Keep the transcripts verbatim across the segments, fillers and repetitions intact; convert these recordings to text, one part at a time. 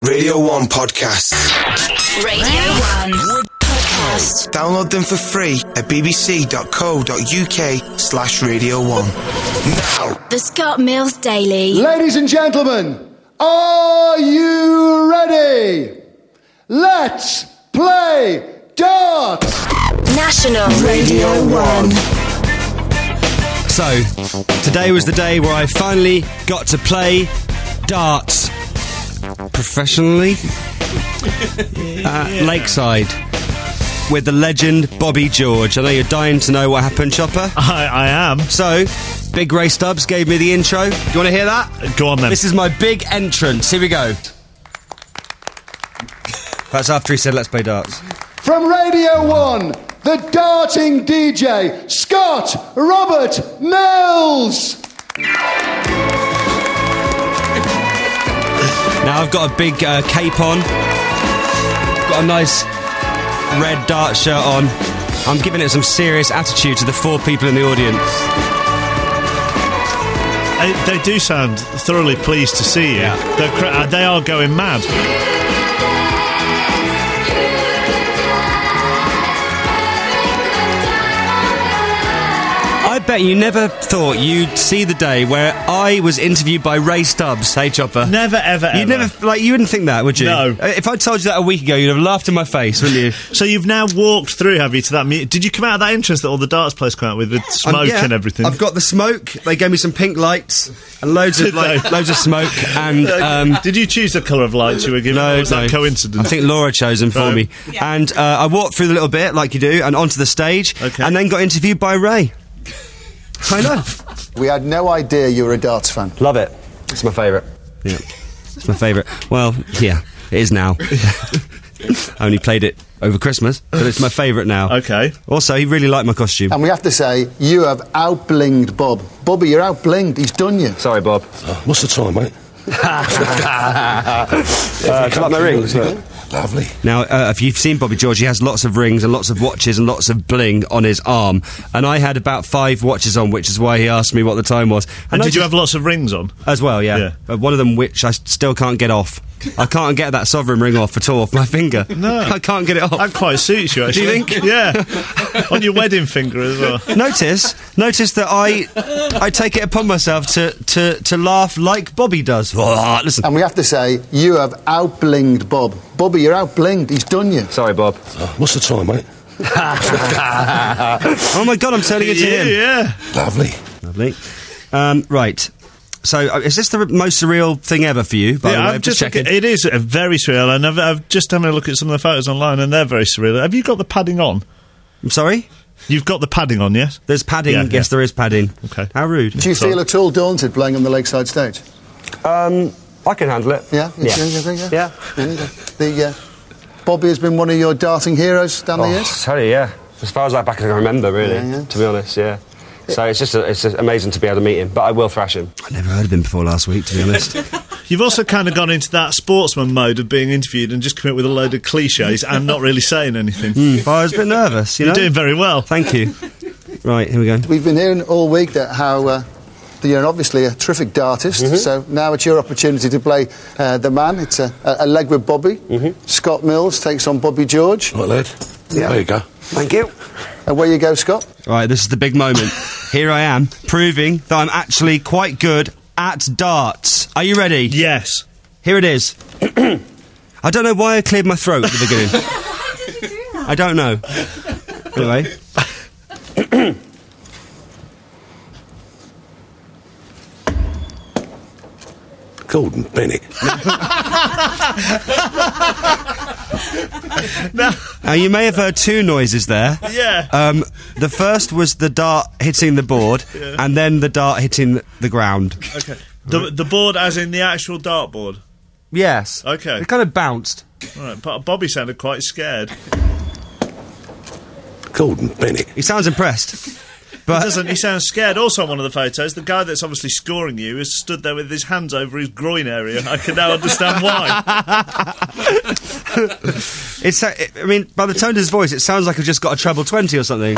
Radio one podcasts. Radio one podcasts. Download them for free at bbc.co.uk slash Radio one. Now, The Scott Mills Daily. Ladies and gentlemen, are you ready? Let's play darts! National Radio one. So, today was the day where I finally got to play darts professionally at Lakeside with the legend Bobby George. I know you're dying to know what happened, Chopper. I, I am. So, Big Ray Stubbs gave me the intro. Do you want to hear that? Go on then. This is my big entrance. Here we go. That's after he said, let's play darts. From Radio one, the darting D J, Scott Robert Mills! Now I've got a big uh, cape on, got a nice red dart shirt on. I'm giving it some serious attitude to the four people in the audience. They, they do sound thoroughly pleased to see you. Yeah. They're cra- uh, they are going mad. I bet you never thought you'd see the day where I was interviewed by Ray Stubbs. Hey, Chopper. Never, ever, ever. You'd never, like, you wouldn't think that, would you? No. Uh, If I told you that a week ago, you'd have laughed in my face, wouldn't you? So you've now walked through, have you, to that mu- Did you come out of that entrance that all the darts players come out with, with smoke Um, yeah, and everything? I've got the smoke. They gave me some pink lights and loads of Did like, they? loads of smoke and. Um, Did you choose the colour of lights you were given? No, or was no. that coincidence? I think Laura chose them for Right. me. And uh, I walked through the little bit, like you do, and onto the stage, Okay. and then got interviewed by Ray. I know. We had no idea you were a darts fan. Love it. It's my favourite. Yeah. It's my favourite. Well, yeah, it is now. I only played it over Christmas, but it's my favourite now. Okay. Also, he really liked my costume. And we have to say, you have out-blinged Bob. Bobby, you're out-blinged. He's done you. Sorry, Bob. What's the time, mate? Uh, do you like my rings? Lovely. Now, uh, if you've seen Bobby George, he has lots of rings and lots of watches and lots of bling on his arm. And I had about five watches on, which is why he asked me what the time was. And I did you just- have lots of rings on? As well, yeah. Yeah. Uh, one of them which I still can't get off. I can't get that sovereign ring off at all, off my finger. No. I can't get it off. That quite suits you, Do actually. you think? Yeah. On your wedding finger as well. Notice, notice that I, I take it upon myself to, to, to laugh like Bobby does. Oh, listen. And we have to say, you have out-blinged Bob. Bobby, you're out-blinged. He's done you. Sorry, Bob. What's the time, mate? Oh my God, I'm turning into Yeah, him. yeah. Lovely. Lovely. Um, right. So, uh, is this the r- most surreal thing ever for you? By Yeah, the way, I've I'm just just checking. it is uh, very surreal, and I've, I've just having a look at some of the photos online, and they're very surreal. Have you got the padding on? I'm sorry. You've got the padding on, yes? There's padding. Yeah, yes, yeah. there is padding. Okay. How rude. Do you Sorry. feel at all daunted playing on the Lakeside stage? Um, I can handle it. Yeah? Yeah. Yeah. Yeah. yeah. The, uh, Bobby has been one of your darting heroes down the Oh, years? tell you, yeah. As far as I back as I can remember, really, Yeah, yeah. to be honest, yeah. So it's just a, it's just amazing to be able to meet him, but I will thrash him. I never heard of him before last week, to be honest. You've also kind of gone into that sportsman mode of being interviewed and just come up with a load of cliches and not really saying anything. Mm, well, I was a bit nervous, you You're know. doing very well. Thank you. Right, here we go. We've been hearing all week that how uh, that you're obviously a terrific dartist, Mm-hmm. so now it's your opportunity to play uh, the man. It's a, a, a leg with Bobby. Mm-hmm. Scott Mills takes on Bobby George. Right, lad. Yeah. There you go. Thank you. Away you go, Scott. Right, this is the big moment. Here I am, proving that I'm actually quite good at darts. Are you ready? Yes. Here it is. I don't know why I cleared my throat at the beginning. I don't know. Anyway. Gordon Bennett. Now, Now, you may have heard two noises there. yeah. Um, the first was the dart hitting the board, and then the dart hitting the ground. okay. The, the board as in the actual dartboard. Yes. Okay. It kind of bounced. All right, but Bobby sounded quite scared. Gordon Bennett. He sounds impressed. But But doesn't he sound scared? Also on one of the photos, the guy that's obviously scoring you has stood there with his hands over his groin area. I can now understand why. it's, uh, I mean, by the tone of his voice, it sounds like I've just got a treble twenty or something.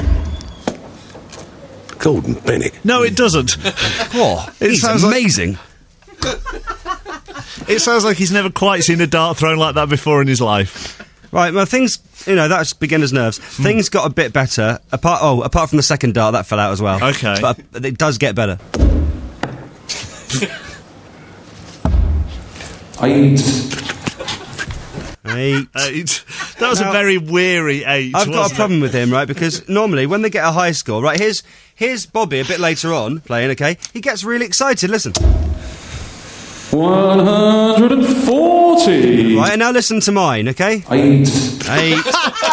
Gordon Bennett. No, it doesn't. Oh, It he's sounds like- amazing. It sounds like he's never quite seen a dart thrown like that before in his life. Right, well, things, you know, that's beginner's nerves. Things got a bit better, apart oh, apart from the second dart, that fell out as well. Okay. But it does get better. Eight. Eight. Eight. That was Now, a very weary eight. I've got a wasn't problem it? with him, right, because normally when they get a high score, right, here's, here's Bobby a bit later on playing, okay? He gets really excited, listen. one hundred forty. Right, and now listen to mine, okay? Eight. Eight.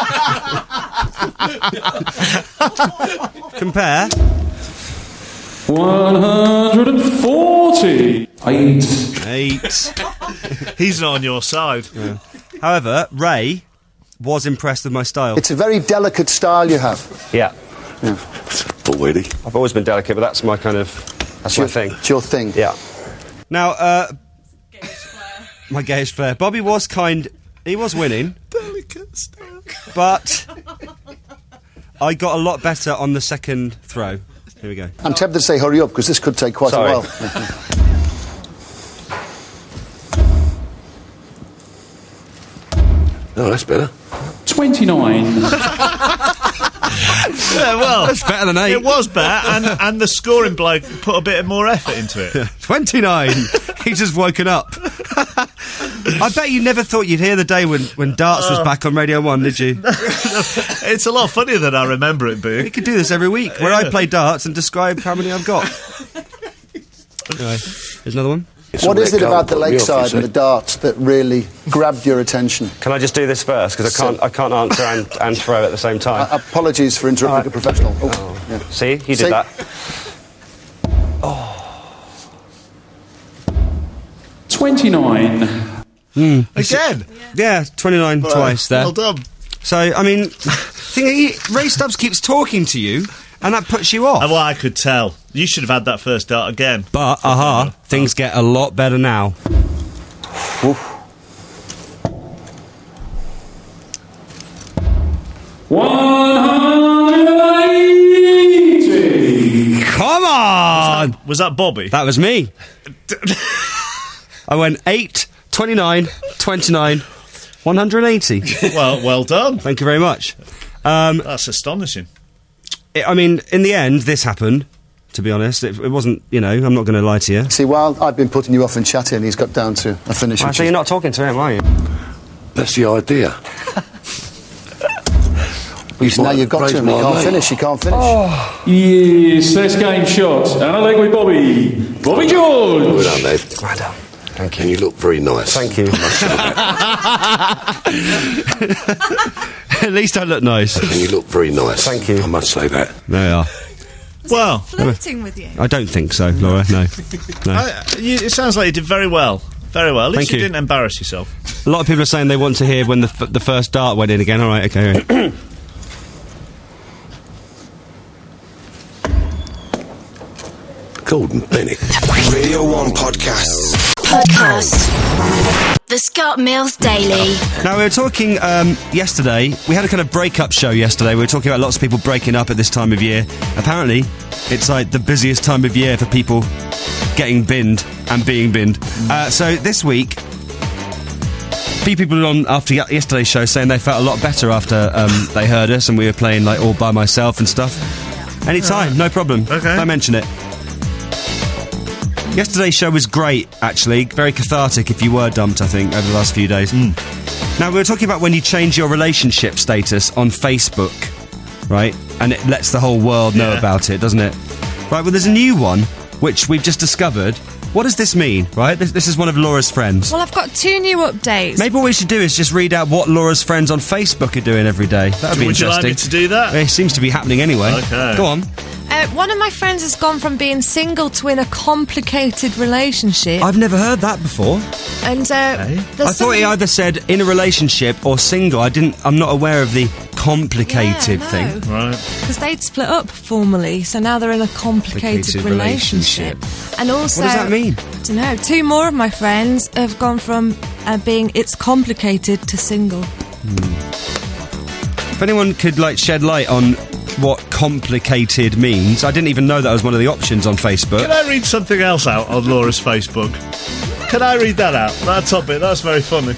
Compare. one hundred forty. Eight. Eight. He's not on your side. However, Ray was impressed with my style. It's a very delicate style you have. Yeah. Already. I've always been delicate, but that's my kind of... That's my your, thing. It's your thing. Yeah. Now, uh... my gayish flair. Bobby was kind... He was winning. Delicate style. But... I got a lot better on the second throw. Here we go. I'm tempted to say hurry up, because this could take quite Sorry. a while. No, that's better. twenty-nine. Yeah, well, That's better than eight. it was better, and, and the scoring bloke put a bit more effort into it. twenty-nine. He's just woken up. I bet you never thought you'd hear the day when, when darts was back on Radio one, did you? It's a lot funnier than I remember it being. We could do this every week, where I Yeah. play darts and describe how many I've got. Anyway, here's another one. It's What all is that it about the colour put me off, lakeside you and the see. darts that really grabbed your attention? Can I just do this first? Because I can't, I can't answer and, and throw at the same time. Uh, apologies for interrupting a professional. Oh, yeah. See? He did See? that. twenty-nine. Again. Yeah, twenty-nine twice there. Well done. So, I mean, thing, he, Ray Stubbs keeps talking to you, and that puts you off. Oh, well, I could tell. You should have had that first dart again. But, aha, things get a lot better now. one hundred eighty. Come on! Was that Bobby? That was me. I went eight, twenty-nine, twenty-nine, one hundred eighty. well, well done. Thank you very much. Um, That's astonishing. it, I mean, in the end, this happened, to be honest. It, it wasn't, you know, I'm not going to lie to you. See, while I've been putting you off and chatting, he's got down to a finish. I which so is- you're not talking to him, are you? That's the idea. now you've got to him. He can't finish. He can't finish. Yes, first game shot. And a leg with Bobby. Bobby George. Well done, Ed. Well done. Thank you. And you look very nice. Thank you. At least I look nice. And you look very nice. Thank you. I must say that. There you are. Well, Flirting with you. I don't think so, Laura, no. no. I, you, it sounds like you did very well. Very well. At least Thank you you. didn't embarrass yourself. A lot of people are saying they want to hear when the, f- the first dart went in again. All right, okay. Right. Gordon Bennett. Radio one podcasts. Podcast. The Scott Mills Daily. Now, we were talking um, yesterday, we had a kind of break-up show yesterday. We were talking about lots of people breaking up at this time of year. Apparently, it's like the busiest time of year for people getting binned and being binned. Uh, so this week, a few people on after y- yesterday's show saying they felt a lot better after um, they heard us and we were playing like All By Myself and stuff. Anytime, no problem. Okay. Don't mention it. Yesterday's show was great, actually. Very cathartic if you were dumped, I think, over the last few days. Now, we were talking about when you change your relationship status on Facebook, right? And it lets the whole world know Yeah. about it, doesn't it? Right, well, there's a new one, which we've just discovered. What does this mean, right? This, this is one of Laura's friends. Well, I've got two new updates. Maybe what we should do is just read out what Laura's friends on Facebook are doing every day. That would be Would you like interesting. me to do that? It seems to be happening anyway. Okay. Go on. Uh, one of my friends has gone from being single to in a complicated relationship. I've never heard that before. and uh, there's I thought something- he either said in a relationship or single. I didn't. I'm not aware of the complicated Yeah, no. thing. Right. Because they'd split up formally, so now they're in a complicated Complicated relationship. relationship. And also, What does that mean? I don't know. Two more of my friends have gone from uh, being it's complicated to single. If anyone could like shed light on what complicated means, I didn't even know that was one of the options on Facebook. Can I read something else out on Laura's Facebook? Can I read that out? That top bit, that's very funny.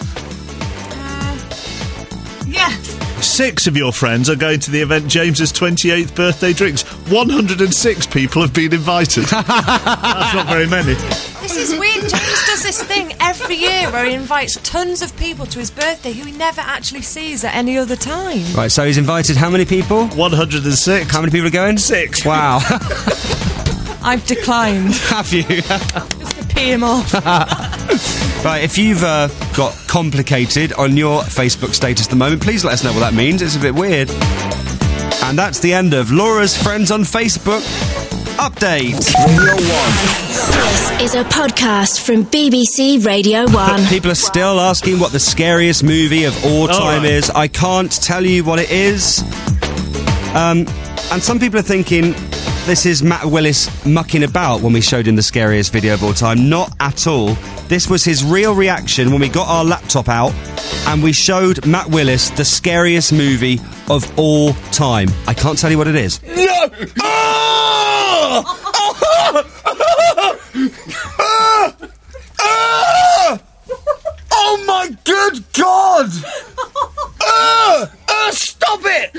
Yes. Six of your friends are going to the event James's twenty-eighth birthday drinks. one hundred six people have been invited. That's not very many. This is weird. James does this thing every year where he invites tons of people to his birthday who he never actually sees at any other time. Right, so he's invited how many people? one hundred six. How many people are going? Six. Wow. I've declined. Have you? Just to pee him off. Right, if you've uh, got complicated on your Facebook status at the moment, please let us know what that means. It's a bit weird. And that's the end of Laura's Friends on Facebook update. Radio one. This is a podcast from B B C Radio one. People are still asking what the scariest movie of all time right. is. I can't tell you what it is. Um, and some people are thinking this is Matt Willis mucking about when we showed him the scariest video of all time. Not at all. This was his real reaction when we got our laptop out and we showed Matt Willis the scariest movie of all time. I can't tell you what it is. No! Oh! Oh! Oh! Oh my good God! Oh! Oh, stop it!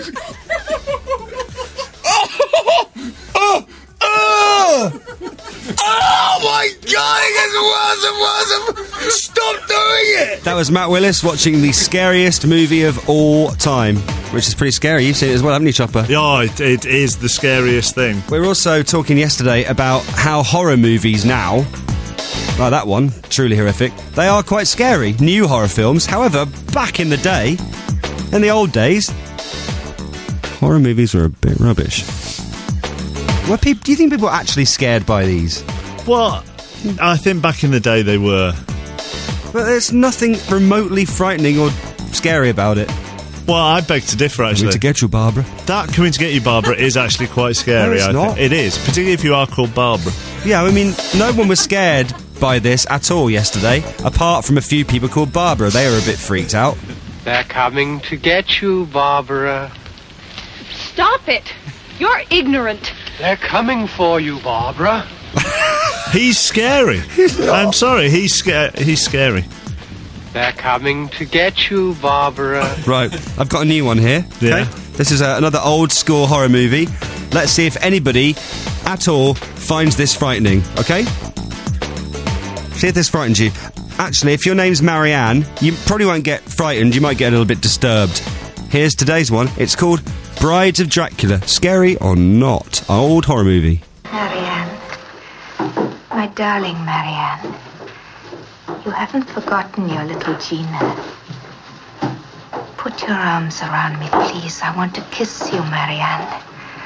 Oh! Oh! Oh! Oh my God! It gets worse and worse! Stop doing it! That was Matt Willis watching the scariest movie of all time, which is pretty scary. You've seen it as well, haven't you, Chopper? Yeah, it, it is the scariest thing. We were also talking yesterday about how horror movies now, like that one, truly horrific, they are quite scary. New horror films. However, back in the day, in the old days, horror movies were a bit rubbish. Were peop- do you think people were actually scared by these? Well, I think back in the day they were. But there's nothing remotely frightening or scary about it. Well, I beg to differ, actually. Coming to get you, Barbara. That Coming to Get You, Barbara is actually quite scary, No, it's I not. think. It is, particularly if you are called Barbara. Yeah, I mean, no one was scared by this at all yesterday, apart from a few people called Barbara. They were a bit freaked out. They're coming to get you, Barbara. Stop it! You're ignorant. They're coming for you, Barbara. He's scary. I'm sorry, he's, sca- he's scary. They're coming to get you, Barbara. Right, I've got a new one here. Yeah. Okay? This is uh, another old school horror movie. Let's see if anybody at all finds this frightening, okay? See if this frightens you. Actually, if your name's Marianne, you probably won't get frightened, you might get a little bit disturbed. Here's today's one. It's called Brides of Dracula. Scary or not? Old horror movie. Marianne. My darling Marianne. You haven't forgotten your little Gina. Put your arms around me, please. I want to kiss you, Marianne.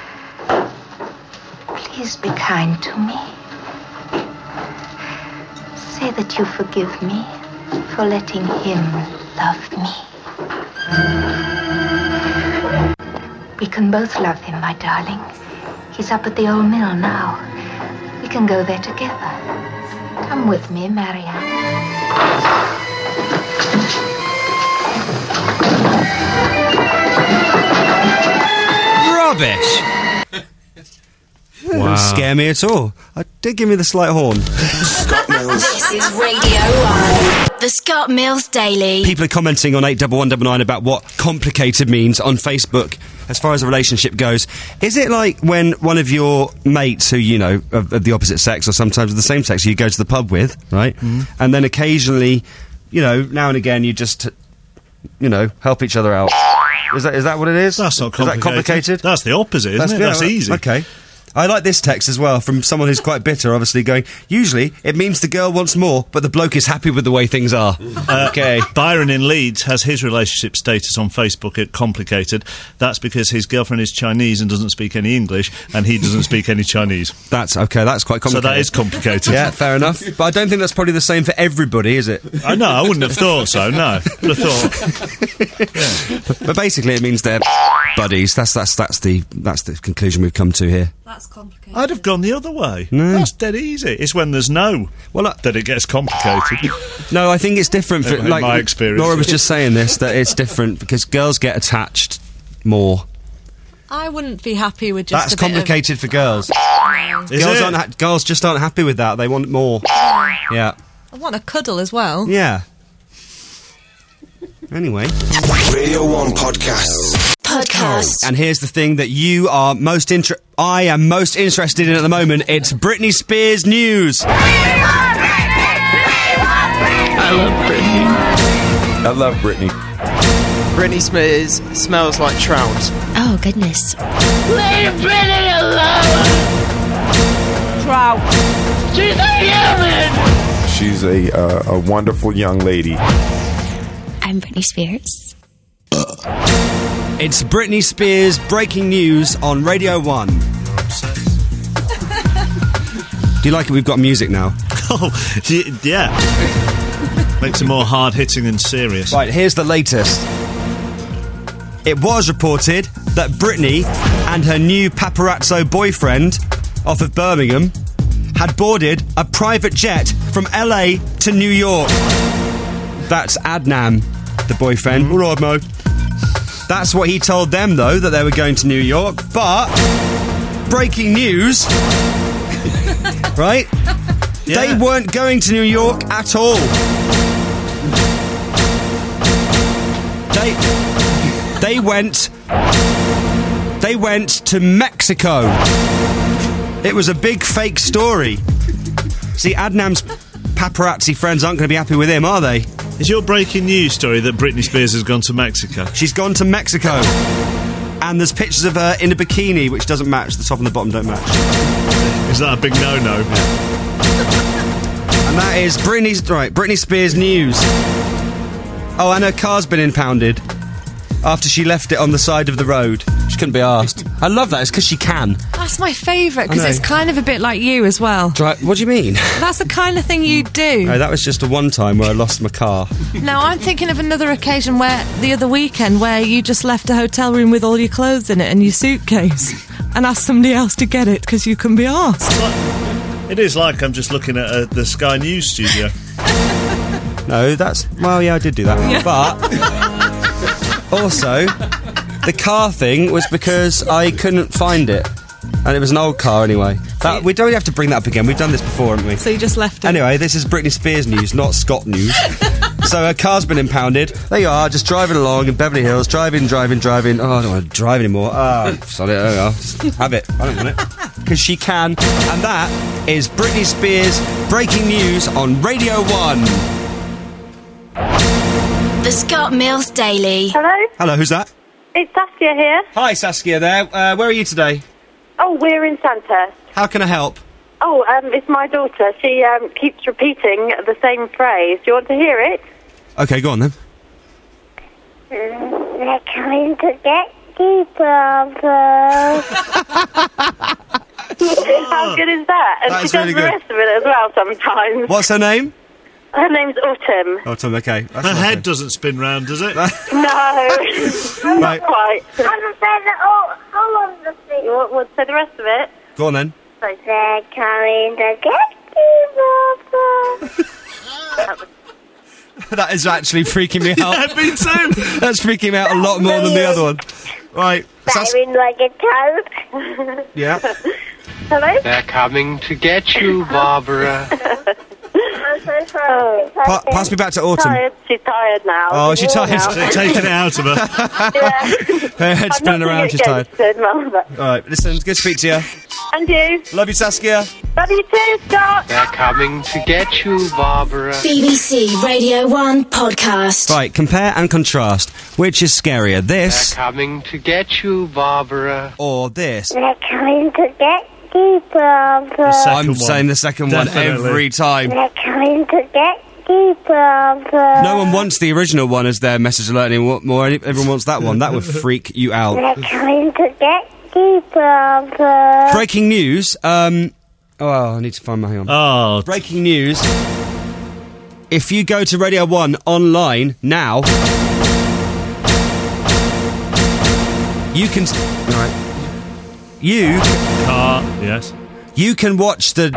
Please be kind to me. Say that you forgive me for letting him love me. We can both love him, my darling. He's up at the old mill now. We can go there together. Come with me, Marianne. Rubbish! Wow. Didn't scare me at all. I did give me the slight horn. Scott Mills. This is Radio one. The Scott Mills Daily. People are commenting on eight one one nine nine about what complicated means on Facebook as far as a relationship goes. Is it like when one of your mates who, you know, of, of the opposite sex or sometimes of the same sex you go to the pub with, right? Mm. And then occasionally, you know, now and again you just, you know, help each other out. Is that is that what it is? That's not complicated. Is that complicated? That's the opposite, isn't That's, it? yeah, That's easy. Okay. I like this text as well from someone who's quite bitter, obviously going, usually it means the girl wants more, but the bloke is happy with the way things are. Uh, okay. Byron in Leeds has his relationship status on Facebook at complicated. That's because his girlfriend is Chinese and doesn't speak any English, and he doesn't speak any Chinese. That's okay, that's quite complicated. So that is complicated. Yeah, fair enough. But I don't think that's probably the same for everybody, is it? I know, I wouldn't have thought so, no. Would have thought. Yeah. But, but basically it means they're buddies. That's, that's, that's, the, that's the conclusion we've come to here. That's complicated. I'd have gone the other way. No. That's dead easy. It's when there's no well, uh, that it gets complicated. No, I think it's different. For, in, like in my experience. Laura was just saying this, that it's different because girls get attached more. I wouldn't be happy with just That's a bit complicated of... for girls. No. Is girls, it? aren't ha- girls just aren't happy with that. They want more. Yeah. I want a cuddle as well. Yeah. Anyway. Radio one Podcasts. Podcast. And here's the thing that you are most inter- I am most interested in at the moment. It's Britney Spears news. I love Britney. I love Britney. Britney Spears smells like trout. Oh, goodness. Leave Britney alone! Trout. She's a human! She's a uh, a wonderful young lady. I'm Britney Spears. It's Britney Spears breaking news on Radio one. Do you like it? We've got music now. Oh, yeah. Makes it more hard-hitting and serious. Right, here's the latest. It was reported that Britney and her new paparazzo boyfriend off of Birmingham had boarded a private jet from L A to New York. That's Adnan, the boyfriend. Mm. All right, Mo. That's what he told them, though, that they were going to New York. But, breaking news, right? Yeah. They weren't going to New York at all. They... They went... They went to Mexico. It was a big fake story. See, Adnam's paparazzi friends aren't going to be happy with him, are they? Is your breaking news story that Britney Spears has gone to Mexico? She's gone to Mexico. And there's pictures of her in a bikini, which doesn't match. The top and the bottom don't match. Is that a big no-no? And that is Britney's... Right, Britney Spears news. Oh, and her car's been impounded after she left it on the side of the road. She couldn't be asked. I love that. It's because she can. That's my favourite, because I know. it's kind of a bit like you as well. Dri- what do you mean? That's the kind of thing you do. No, that was just a one time where I lost my car. No, I'm thinking of another occasion where, the other weekend, where you just left a hotel room with all your clothes in it and your suitcase and asked somebody else to get it because you couldn't be asked. It is like I'm just looking at uh, the Sky News studio. No, that's... Well, yeah, I did do that. Yeah. But... Also, the car thing was because I couldn't find it. And it was an old car anyway. That, we don't have to bring that up again. We've done this before, haven't we? So you just left it. Anyway, this is Britney Spears news, not Scott news. So her car's been impounded. There you are, just driving along in Beverly Hills, driving, driving, driving. Oh, I don't want to drive anymore. Oh, sorry, there you are. Just have it. I don't want it. Because she can. And that is Britney Spears breaking news on Radio one. The Scott Mills Daily. Hello? Hello, who's that? It's Saskia here. Hi, Saskia there. Uh, where are you today? Oh, we're in Sandhurst. How can I help? Oh, um, it's my daughter. She um, keeps repeating the same phrase. Do you want to hear it? Okay, go on then. Mm, they're coming to get you, Papa. How good is that? And That's she does really the good. rest of it as well sometimes. What's her name? Her name's Autumn. Autumn, okay. That's Her okay. head doesn't spin round, does it? No. Right. Not quite. I'm going to say the oh, how long the thing? What, what, say the rest of it? Go on then. So they're coming to get you, Papa. That is actually freaking me out. Yeah, me too. That's freaking me out a lot more than the other one. Right. Sas- Bearing like a toad. yeah. Hello? They're coming to get you, Barbara. I'm so sorry. Pa- pass me back to Autumn. Tired. She's tired now. Oh, she's tired. Now. Taking it out of her. Yeah. Her head's spinning around, she's tired. Good, Mum, but- Alright, listen, good to speak to you. And you. Love you, Saskia. Love you too, Scott. They're coming to get you, Barbara. B B C Radio one Podcast. Right, compare and contrast. Which is scarier, They're this coming to get you, Barbara. or this? They're coming to get you, Barbara. I'm one. saying the second Definitely. one every time. They're coming to get you, Barbara. No one wants the original one as their message alert anymore. More, everyone wants that one. That would freak you out. They're coming to get you, Barbara. Breaking news. Um. Oh, I need to find my hang on. Oh, Breaking news. If you go to Radio one online now, you can. Right. You. car, yes. You can watch the.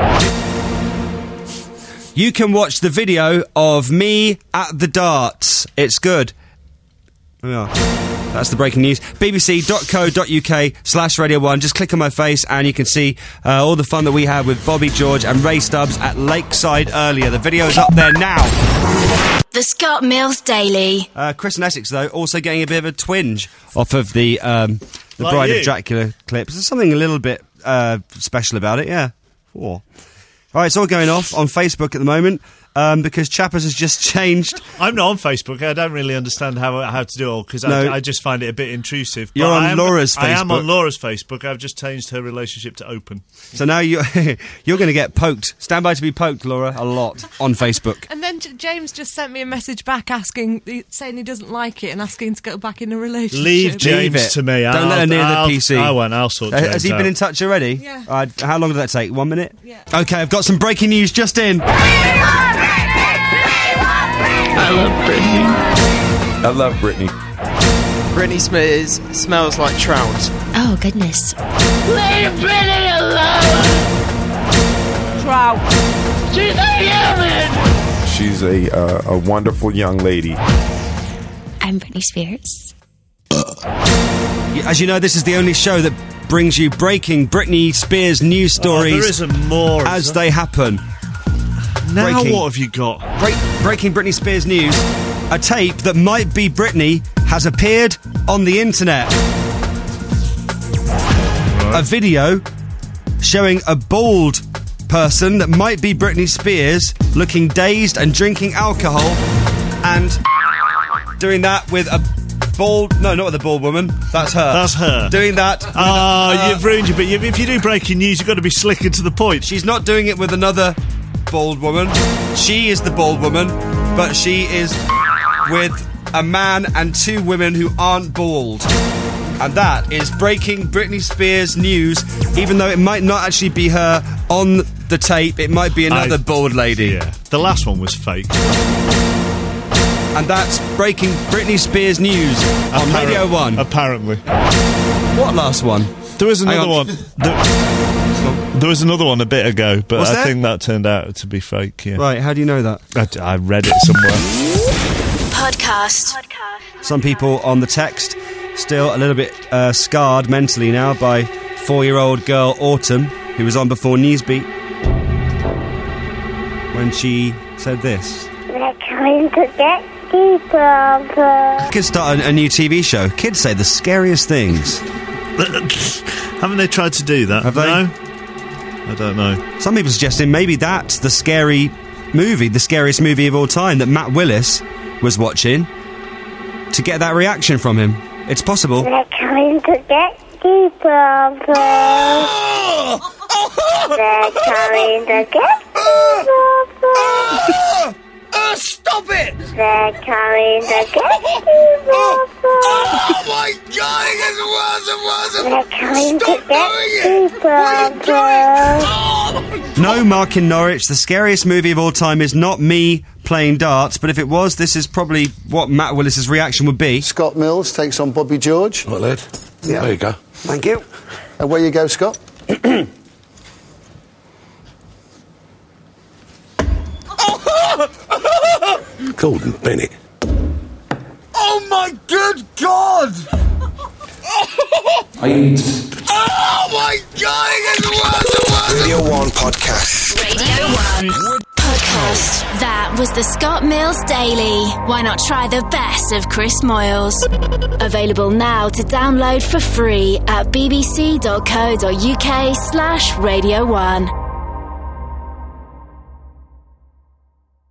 You can watch the video of me at the darts. It's good. There we are. That's the breaking news. bbc.co.uk slash Radio one. Just click on my face and you can see uh, all the fun that we had with Bobby George and Ray Stubbs at Lakeside earlier. The video's up there now. The Scott Mills Daily. Uh, Chris and Essex, though, also getting a bit of a twinge off of the um, the Like Bride you. of Dracula clips. There's something a little bit uh, special about it, yeah. Four. All right, it's all going off on Facebook at the moment. Um, because Chappers has just changed. I'm not on Facebook. I don't really understand how how to do it all because No. I, I just find it a bit intrusive. You're But on I am, Laura's I am Facebook. on Laura's Facebook. I've just changed her relationship to open. So now you, you're going to get poked. Stand by to be poked, Laura, a lot on Facebook. And then J- James just sent me a message back asking, saying he doesn't like it and asking to go back in a relationship. Leave James Leave it. to me. Don't I'll, let her near I'll, the P C. I won't. I'll sort Uh, James has he out. been in touch already? Yeah. Uh, how long did that take? One minute? Yeah. Okay, I've got some breaking news just in. I love Britney. I love Britney. Britney Spears smells like trout. Oh, goodness. Leave Britney alone! Trout. She's a human! She's a uh, a wonderful young lady. I'm Britney Spears. As you know, this is the only show that brings you breaking Britney Spears news Oh, stories there isn't more. as is they happen. there? Now breaking. what have you got? Break, breaking Britney Spears news. A tape that might be Britney has appeared on the internet. A video showing a bald person that might be Britney Spears looking dazed and drinking alcohol and doing that with a bald... No, not with a bald woman. That's her. That's her. Doing that... Ah, uh, you've ruined it. But you, if you do breaking news, you've got to be slick and to the point. She's not doing it with another bald woman. She is the bald woman, but she is with a man and two women who aren't bald. And that is breaking Britney Spears news, even though it might not actually be her on the tape, it might be another I- bald lady. Yeah, the last one was fake. And that's breaking Britney Spears news on Appar- Radio one. Apparently. What last one? There was Hang another on. one. There, there was another one a bit ago, but Was I there? think that turned out to be fake, yeah. Right, how do you know that? I, I read it somewhere. Podcast. Some people on the text still a little bit uh, scarred mentally now by four-year-old girl Autumn, who was on before Newsbeat, when she said this. They're coming to get you, Papa. Kids start a, a new T V show. Kids say the scariest things. Haven't they tried to do that? Have they? No? I don't know. Some people suggesting maybe that's the scary movie, the scariest movie of all time that Matt Willis was watching to get that reaction from him. It's possible. They're coming to get you, Papa. They're coming to get you, Papa. Uh, stop it! They're coming to get you, Papa. Oh my god, it gets worse and worse and They're coming Stop to get doing you, it! What are you doing? Papa. Oh my No, Mark in Norwich, the scariest movie of all time is not me playing darts, but if it was, this is probably what Matt Willis's reaction would be. Scott Mills takes on Bobby George. Right, lad. Yeah. There you go. Thank you. Away you go, Scott. Gordon Bennett. Oh my good god! I Oh my god, it gets worse and worse! Radio one podcast. Radio one. Podcast. That was the Scott Mills Daily. Why not try the best of Chris Moyles? Available now to download for free at bbc.co.uk slash Radio one.